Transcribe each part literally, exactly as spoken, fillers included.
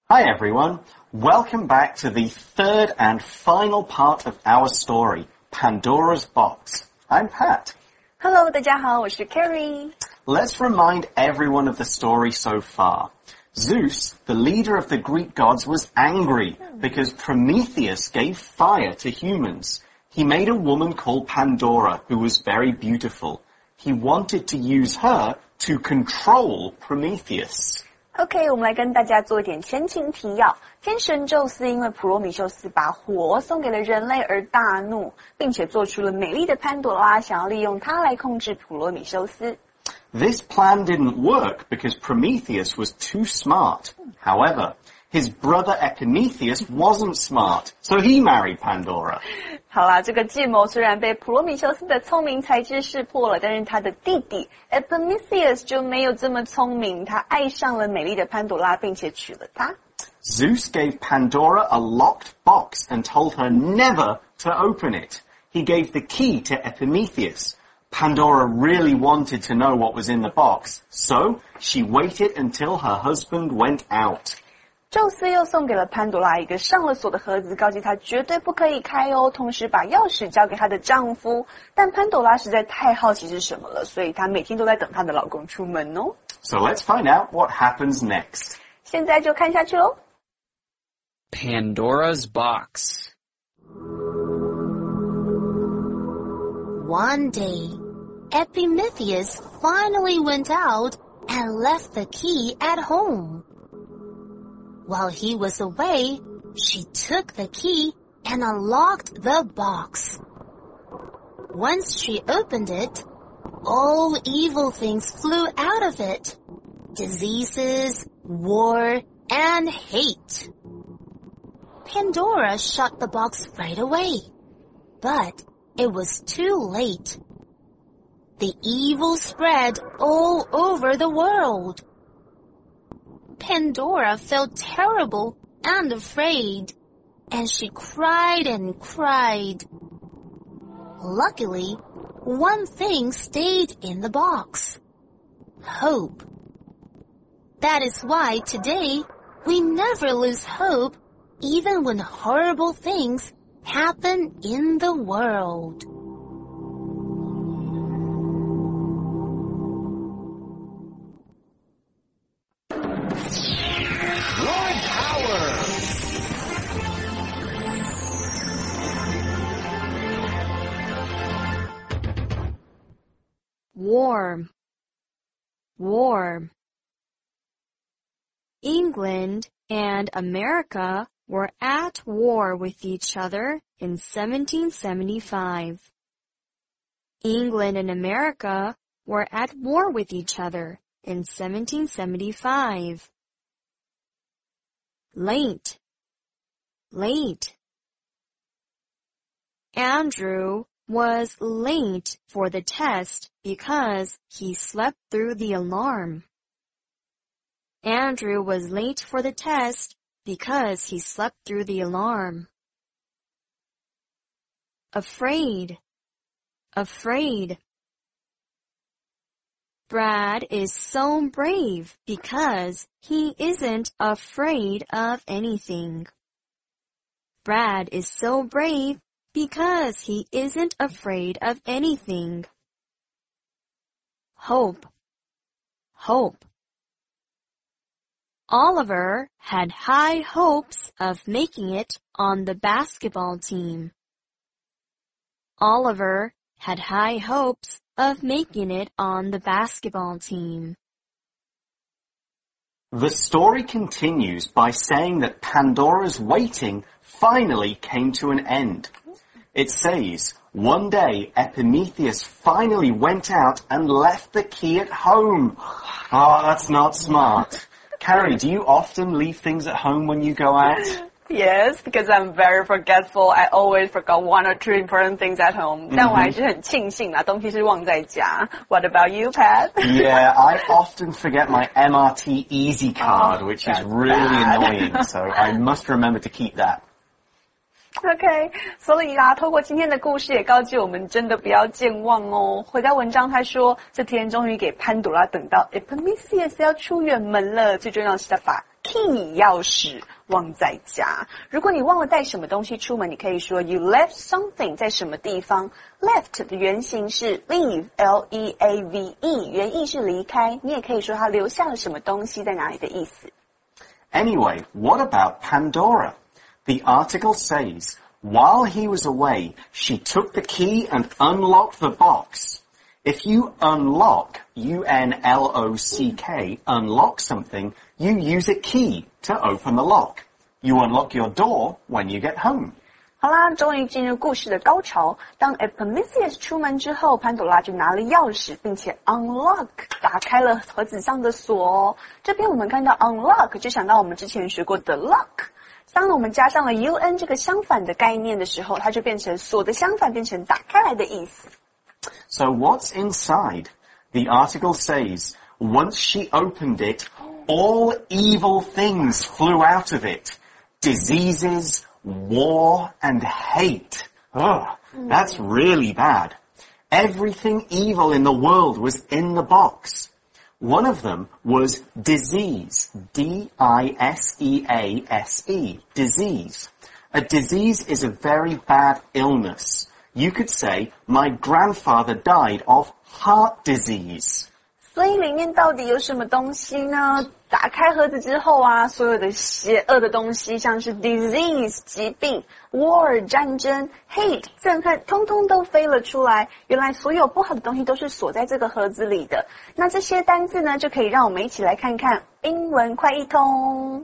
Hi everyone, welcome back to the third and final part of our story, Pandora's Box. I'm Pat. Hello, 大家好，我是 Carrie. Let's remind everyone of the story so far. Zeus, the leader of the Greek gods, was angry because Prometheus gave fire to humans. He made a woman called Pandora who was very beautiful. He wanted to use her to control Prometheus. OK, 我们来跟大家做一点前情提要。天神宙斯因为普罗米修斯把火送给了人类而大怒，并且做出了美丽的潘朵拉，想要利用它来控制普罗米修斯。 This plan didn't work because Prometheus was too smart. However, his brother Epimetheus wasn't smart, so he married Pandora. 好啦，这个计谋虽然被普罗米修斯的聪明才智识破了，但是他的弟弟 Epimetheus 就没有这么聪明，他爱上了美丽的潘朵拉，并且娶了她。 Zeus gave Pandora a locked box and told her never to open it. He gave the key to Epimetheus. Pandora really wanted to know what was in the box, so she waited until her husband went out. 宙斯又送给了潘朵拉一个上了锁的盒子，告诫她绝对不可以开哦，同时把钥匙交给她的丈夫。但潘朵拉实在太好奇是什么了，所以她每天都在等她的老公出门哦。 So let's find out what happens next. 现在就看下去喽。 Pandora's Box. One day, Epimetheus finally went out and left the key at home. While he was away, she took the key and unlocked the box. Once she opened it, all evil things flew out of it. Diseases, war, and hate. Pandora shut the box right away. But it was too late. The evil spread all over the world. Pandora felt terrible and afraid, and she cried and cried. Luckily, one thing stayed in the box. Hope. That is why today we never lose hope, even when horrible things happen in the world. War. War. England and America were at war with each other in seventeen seventy-five. England and America were at war with each other in seventeen seventy-five. Late. Late. Andrew was late for the test because he slept through the alarm. Andrew was late for the test because he slept through the alarm. Afraid. Afraid. Brad is so brave because he isn't afraid of anything. Brad is so brave because he isn't afraid of anything. Hope. Hope. Oliver had high hopes of making it on the basketball team. Oliver had high hopes of making it on the basketball team. The story continues by saying that Pandora's waiting finally came to an end. It says, one day Epimetheus finally went out and left the key at home. Oh, that's not smart. Carrie, do you often leave things at home when you go out? Yes, because I'm very forgetful. I always forgot one or two important things at home. 但我还是很庆幸啦，东西是忘在家。What about you, Pat? Yeah, I often forget my M R T Easy card, which is really annoying, so I must remember to keep that. OK， 所以啦，透过今天的故事也告诫我们，真的不要健忘哦。回到文章，他说，这天终于给潘朵拉等到 Epimetheus 要出远门了，最重要的是他把 key 钥匙忘在家。如果你忘了带什么东西出门，你可以说 you left something 在什么地方。left 的原型是 leave L E A V E 原意是离开，你也可以说他留下了什么东西在哪里的意思。 Anyway, what about Pandora? The article says, while he was away, she took the key and unlocked the box. If you unlock, U N L O C K, unlock something, you use a key to open the lock. You unlock your door when you get home. 好啦，终于进入故事的高潮。当 Epimetheus 出门之后，潘朵拉就拿了钥匙，并且 unlock 打开了盒子上的锁哦。这边我们看到 unlock 就想到我们之前学过的 lock。当我们加上了 un 这个相反的概念的时候，它就变成锁的相反，变成打开来的意思。 So what's inside? The article says, once she opened it, all evil things flew out of it. Diseases, war, and hate. Ugh, that's really bad. Everything evil in the world was in the box. One of them was disease, D I S E A S E, disease. A disease is a very bad illness. You could say, my grandfather died of heart disease. 所以里面到底有什么东西呢？打开盒子之后啊，所有的邪恶的东西，像是 disease 疾病、war 战争、hate 憎恨，通通都飞了出来。原来所有不好的东西都是锁在这个盒子里的。那这些单字呢，就可以让我们一起来看看英文快一通。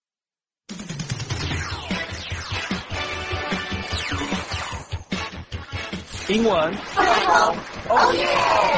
英文快一通，哦耶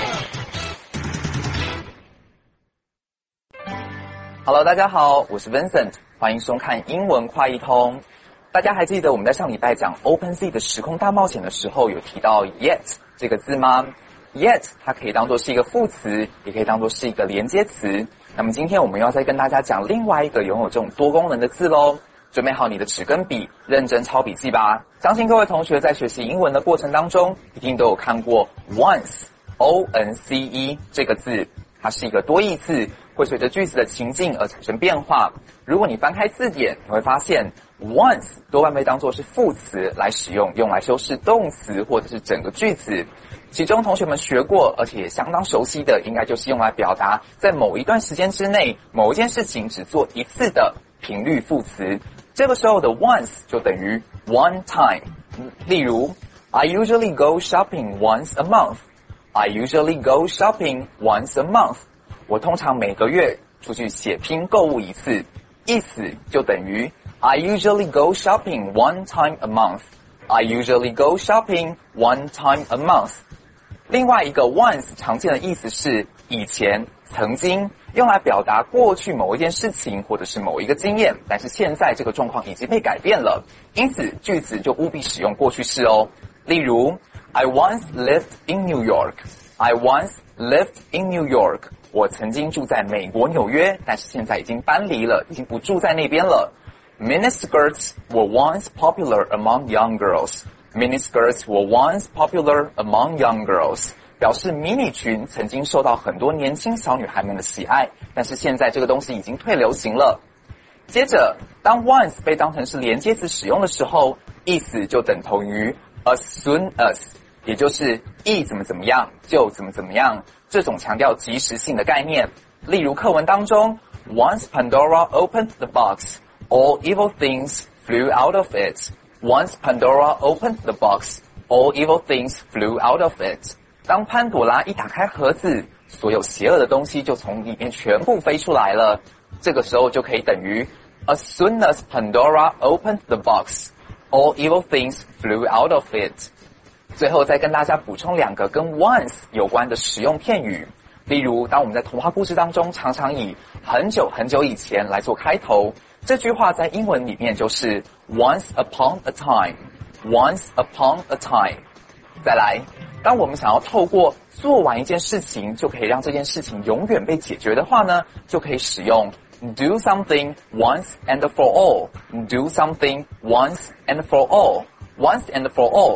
！Hello， 大家好，我是 Vincent， 欢迎收看英文快一通。大家还记得我们在上礼拜讲 OpenSea 的时空大冒险的时候，有提到 yet 这个字吗？ yet 它可以当作是一个副词，也可以当作是一个连接词。那么今天我们要再跟大家讲另外一个拥有这种多功能的字咯。准备好你的纸跟笔，认真抄笔记吧。相信各位同学在学习英文的过程当中，一定都有看过 once O N C E 这个字，它是一个多义字，会随着句子的情境而产生变化。如果你翻开字典，你会发现 once 多半被当作是副词来使用，用来修饰动词或者是整个句子。其中同学们学过，而且也相当熟悉的，应该就是用来表达在某一段时间之内，某一件事情只做一次的频率副词。这个时候的 once 就等于 one time。例如 I usually go shopping once a month. I usually go shopping once a month. 我通常每个月出去血拼购物一次，意思就等于 I usually go shopping one time a month. I usually go shopping one time a month. 另外一个 once 常见的意思是以前、曾经，用来表达过去某一件事情或者是某一个经验，但是现在这个状况已经被改变了，因此句子就务必使用过去式哦。例如 I once lived in New York. I once lived in New York. 我曾经住在美国纽约，但是现在已经搬离了，已经不住在那边了。Miniskirts were once popular among young girls. Miniskirts were once popular among young girls. 表示迷你裙曾经受到很多年轻小女孩们的喜爱，但是现在这个东西已经退流行了。接着，当 once 被当成是连接词使用的时候，意思就等同于 as soon as， 也就是一怎么怎么样就怎么怎么样，这种强调即时性的概念。例如课文当中 Once Pandora opened the box, all evil things flew out of it. Once Pandora opened the box, all evil things flew out of it. 当潘朵拉一打开盒子，所有邪恶的东西就从里面全部飞出来了。这个时候就可以等于 As soon as Pandora opened the box, all evil things flew out of it. 最后再跟大家补充两个跟 once 有关的实用片语。例如，当我们在童话故事当中常常以很久很久以前来做开头，这句话在英文里面就是 Once upon a time. Once upon a time. 再来，当我们想要透过做完一件事情就可以让这件事情永远被解决的话呢，就可以使用 do something once and for all. Do something once and for all. Once and for all.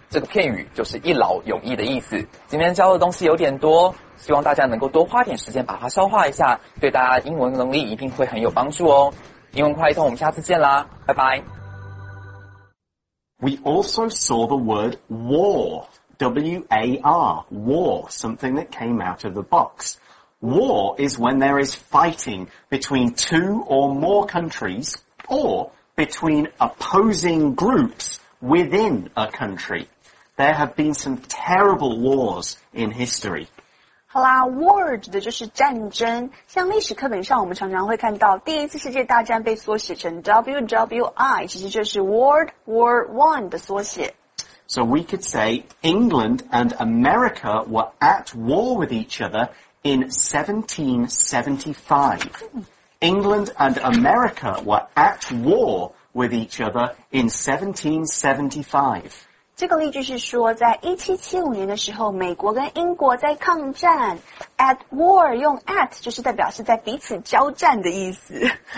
这个片语就是一劳永逸的意思。今天教的东西有点多，希望大家能够多花点时间把它消化一下，对大家英文能力一定会很有帮助哦。英文快一通，我们下次见啦，拜拜。 We also saw the word war, W A R, war, something that came out of the box. War is when there is fighting between two or more countries or between opposing groups within a country. There have been some terrible wars in history. 好啦 ，war 指的就是战争。像历史课本上，我们常常会看到第一次世界大战被缩写成 W W I， 其实就是 World War One 的缩写。 So we could say England and America were at war with each other in seventeen seventy-five. England and America were at war with each other in seventeen seventy-five. 这个例句是说，在一七七五年的时候，美国跟英国在抗战。At war 用 at 就是代表是在彼此交战的意思。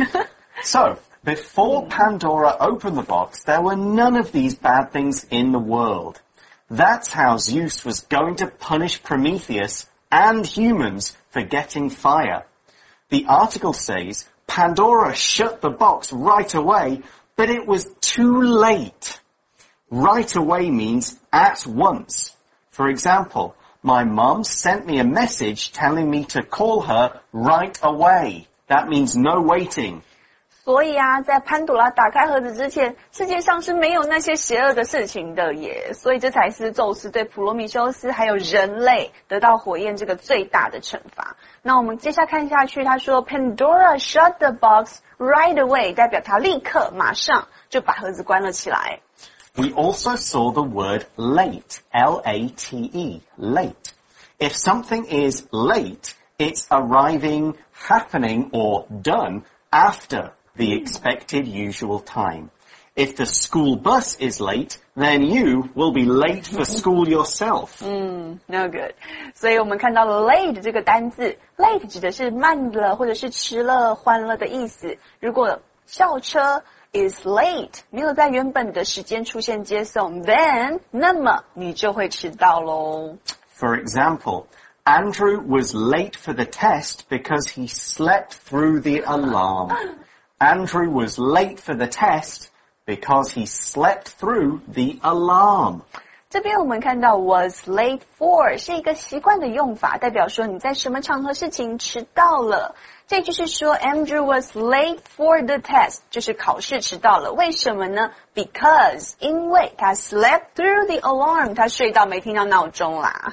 So, before Pandora opened the box, there were none of these bad things in the world. That's how Zeus was going to punish Prometheus and humans for getting fire. The article says Pandora shut the box right away, but it was too late. Right away means at once. For example, my mom sent me a message telling me to call her right away. That means no waiting. 所以啊，在潘朵拉打开盒子之前，世界上是没有那些邪恶的事情的耶。所以这才是宙斯对普罗米修斯还有人类得到火焰这个最大的惩罚。那我们接下来看下去，他说 Pandora shut the box right away， 代表他立刻马上就把盒子关了起来。 We also saw the word late, L A T E, late. If something is late, it's arriving, happening, or done after the expected usual time. If the school bus is late, then you will be late for school yourself. 嗯 no good. 所以我们看到了 late 这个单字 ，late 指的是慢了或者是迟了、晚了的意思。如果校车 is late 没有在原本的时间出现接送 then 那么你就会迟到咯。 For example, Andrew was late for the test because he slept through the alarm. Andrew was late for the test because he slept through the alarm. 这边我们看到 was late for 是一个习惯的用法，代表说你在什么场合事情迟到了。这就是说 Andrew was late for the test 就是考试迟到了。为什么呢？ Because 因为他 slept through the alarm 他睡到没听到闹钟啦。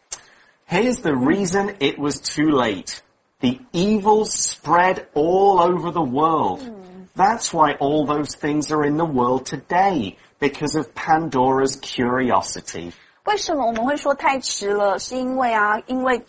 Here's the reason it was too late. The evil spread all over the world. That's why all those things are in the world today, because of Pandora's curiosity. 为什么我们会说太迟了？是因为啊，因为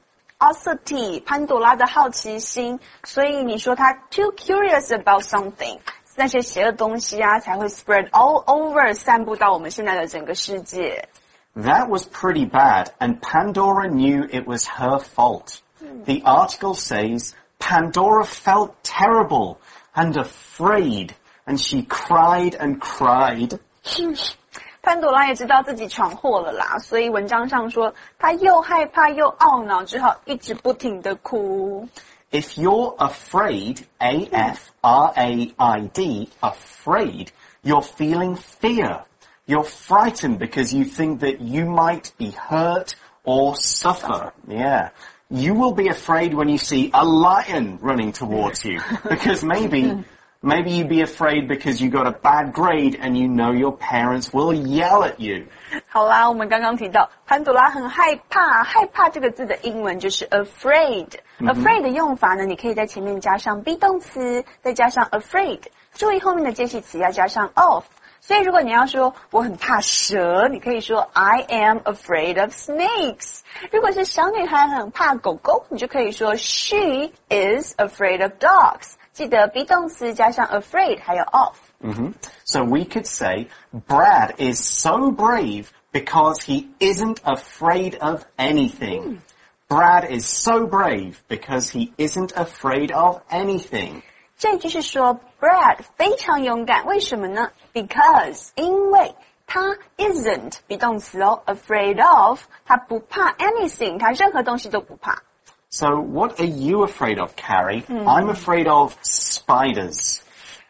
curiosity 潘朵拉的好奇心，所以你说他 too curious about something， 那些邪恶东西啊才会 spread all over 散布到我们现在的整个世界。 That was pretty bad, and Pandora knew it was her fault. The article says Pandora felt terrible and afraid, and she cried and cried. 潘朵拉也知道自己闯祸了啦，所以文章上说她又害怕又懊恼，只好一直不停地哭。 If you're afraid, A F R A I D, afraid, you're feeling fear. You're frightened because you think that you might be hurt or suffer. Yeah. You will be afraid when you see a lion running towards you, because maybe, maybe you'd be afraid because you got a bad grade and you know your parents will yell at you. 好啦，我们刚刚提到潘朵拉很害怕，害怕这个字的英文就是 afraid。afraid 的用法呢，你可以在前面加上 be 动词，再加上 afraid。注意后面的介系词要加上 of。所以如果你要说我很怕蛇，你可以说 I am afraid of snakes。如果是小女孩很怕狗狗，你就可以说 She is afraid of dogs。记得 be 动词加上 afraid 还有 of。 Mm-hmm. So we could say Brad is so brave because he isn't afraid of anything. Brad is so brave because he isn't afraid of anything. 这句是说 Brad 非常勇敢，为什么呢？ Because 因为他 isn't be 动词哦 ，afraid of 他不怕 anything， 他任何东西都不怕。 So what are you afraid of, Carrie? I'm afraid of spiders.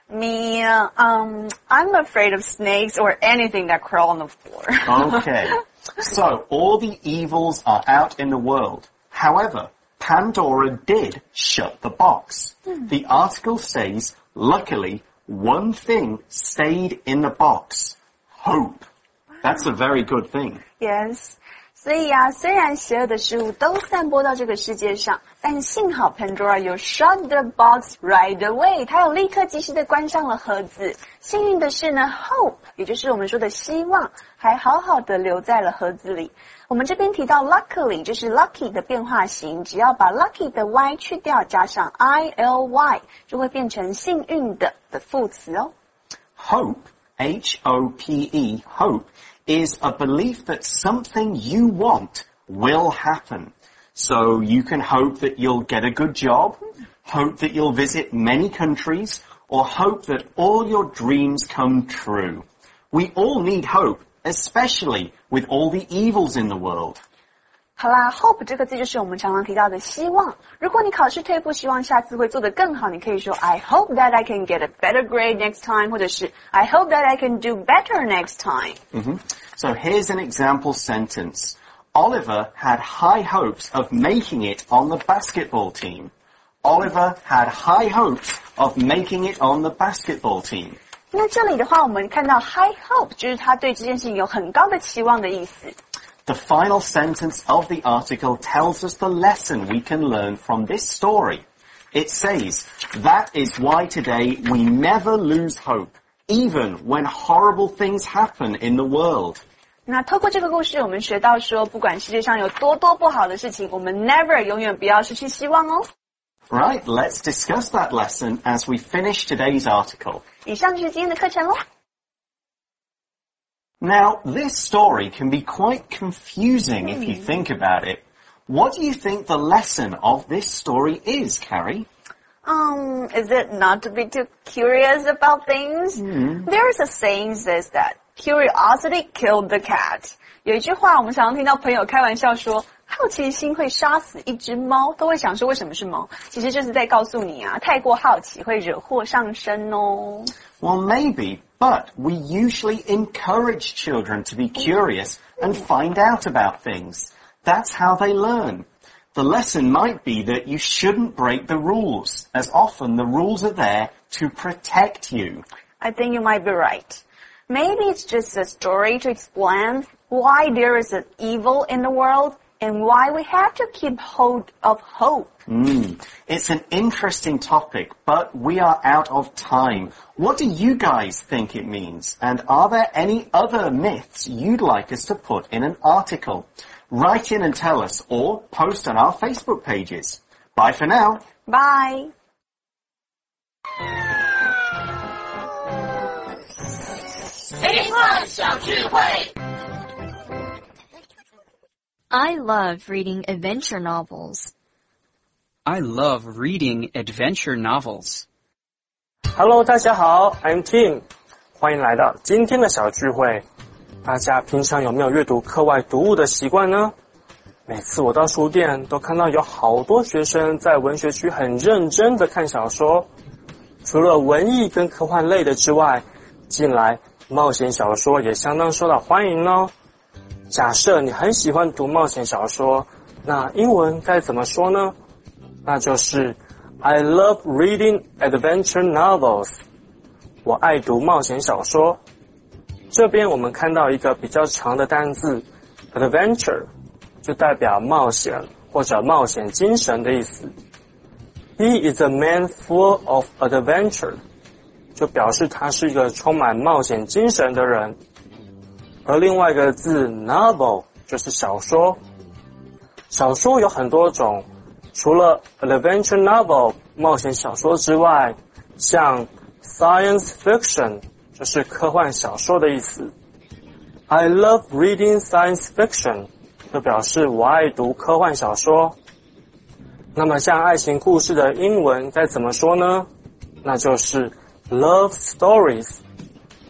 Me, uh, um, I'm afraid of snakes or anything that crawl on the floor. Okay. So all the evils are out in the world. However, Pandora did shut the box. The article says, luckily, one thing stayed in the box. Hope. That's a very good thing. Yes. 所以啊，虽然邪恶的事物都散播到这个世界上，但幸好 Pandora 有 shut the box right away， 她有立刻及时的关上了盒子。幸运的是呢 ，hope 也就是我们说的希望，还好好的留在了盒子里。我们这边提到 luckily 就是 lucky 的变化型，只要把 lucky 的 y 去掉，加上 I L Y 就会变成幸运的的副词哦。 Hope, H O P E, hope, is a belief that something you want will happen. So you can hope that you'll get a good job, hope that you'll visit many countries, or hope that all your dreams come true. We all need hope, especially with all the evils in the world. 好啦 ，hope 这个字就是我们常常提到的希望。如果你考试退步，希望下次会做得更好，你可以说 I hope that I can get a better grade next time， 或者是 I hope that I can do better next time。 Mm-hmm. So here's an example sentence. Oliver had high hopes of making it on the basketball team. Oliver had high hopes of making it on the basketball team. 那这里的话，我们看到 high hope 就是他对这件事情有很高的期望的意思。 The final sentence of the article tells us the lesson we can learn from this story. It says, that is why today we never lose hope, even when horrible things happen in the world. 那透过这个故事，我们学到说，不管世界上有多多不好的事情，我们 never 永远不要失去希望哦。 Right, let's discuss that lesson as we finish today's article. 以上就是今天的课程咯。 Now, this story can be quite confusing if you think about it. What do you think the lesson of this story is, Carrie? Um, is it not to be too curious about things? Mm. There's a saying says that curiosity killed the cat. 有一句话我们常常听到朋友开玩笑说，好奇心会杀死一只猫，都会想说为什么是猫？其实就是在告诉你啊，太过好奇会惹祸上身哦。 Well, maybe, but we usually encourage children to be curious and find out about things. That's how they learn. The lesson might be that you shouldn't break the rules, as often the rules are there to protect you. I think you might be right. Maybe it's just a story to explain why there is an evil in the world and why we have to keep hold of hope. Mm. It's an interesting topic, but we are out of time. What do you guys think it means? And are there any other myths you'd like us to put in an article? Write in and tell us, or post on our Facebook pages. Bye for now. Bye. I love reading adventure novels. I love reading adventure novels. Hello, 大家好 I'm Tim. 欢迎来到今天的小聚会。大家平常有没有阅读课外读物的习惯呢？每次我到书店都看到有好多学生在文学区很认真的看小说。除了文艺跟科幻类的之外，近来冒险小说也相当受到欢迎哦。假设你很喜欢读冒险小说，那英文该怎么说呢？那就是 I love reading adventure novels. 我爱读冒险小说。这边我们看到一个比较长的单字 adventure， 就代表冒险或者冒险精神的意思。He is a man full of adventure， 就表示他是一个充满冒险精神的人。而另外一个字 novel 就是小说。小说有很多种，除了 adventure novel 冒险小说之外，像 science fiction 就是科幻小说的意思。I love reading science fiction 就表示我爱读科幻小说。那么像爱情故事的英文该怎么说呢？那就是 love stories。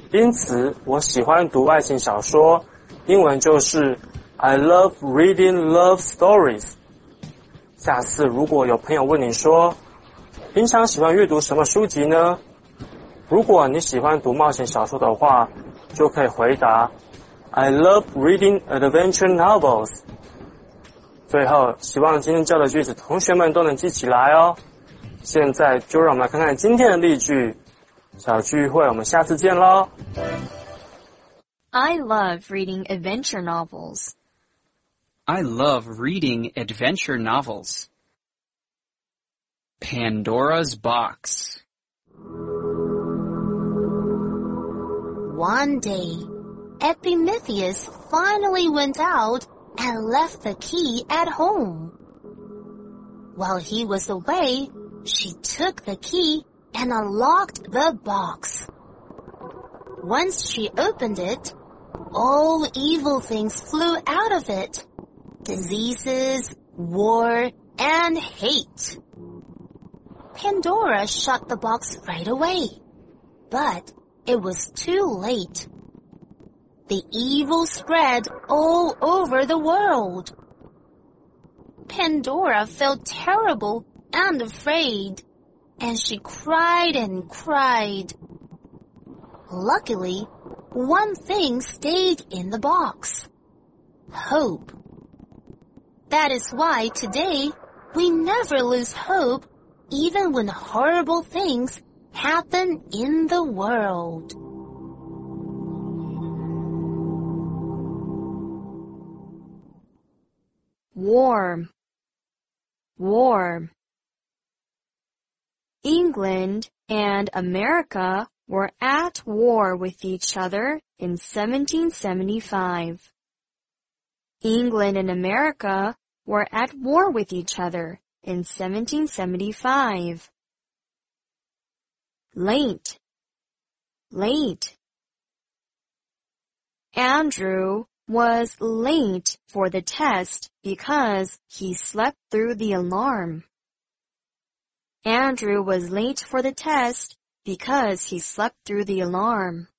因此，我喜欢读爱情小说，英文就是 I love reading love stories。下次如果有朋友问你说，平常喜欢阅读什么书籍呢？如果你喜欢读冒险小说的话，就可以回答 I love reading adventure novels。最后，希望今天教的句子同学们都能记起来哦。现在就让我们来看看今天的例句。小聚会，我们下次见咯。 I love reading adventure novels. I love reading adventure novels. Pandora's Box. One day, Epimetheus finally went out and left the key at home. While he was away, she took the key and unlocked the box. Once she opened it, all evil things flew out of it. Diseases, war, and hate. Pandora shut the box right away. But it was too late. The evil spread all over the world. Pandora felt terrible and afraid, and she cried and cried. Luckily, one thing stayed in the box. Hope. That is why today we never lose hope, even when horrible things happen in the world. War. War. England and America were at war with each other in seventeen seventy-five. England and America were at war with each other in seventeen seventy-five. Late. Late. Andrew was late for the test because he slept through the alarm. Andrew was late for the test because he slept through the alarm.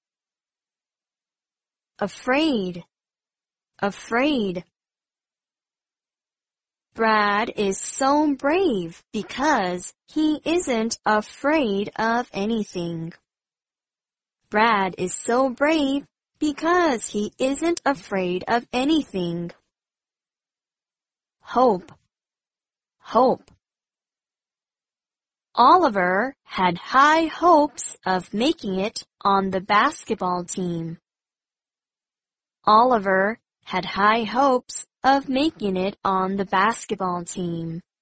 Afraid. Afraid. Brad is so brave because he isn't afraid of anything. Brad is so brave because he isn't afraid of anything. Hope. Hope. Oliver had high hopes of making it on the basketball team. Oliver had high hopes of making it on the basketball team.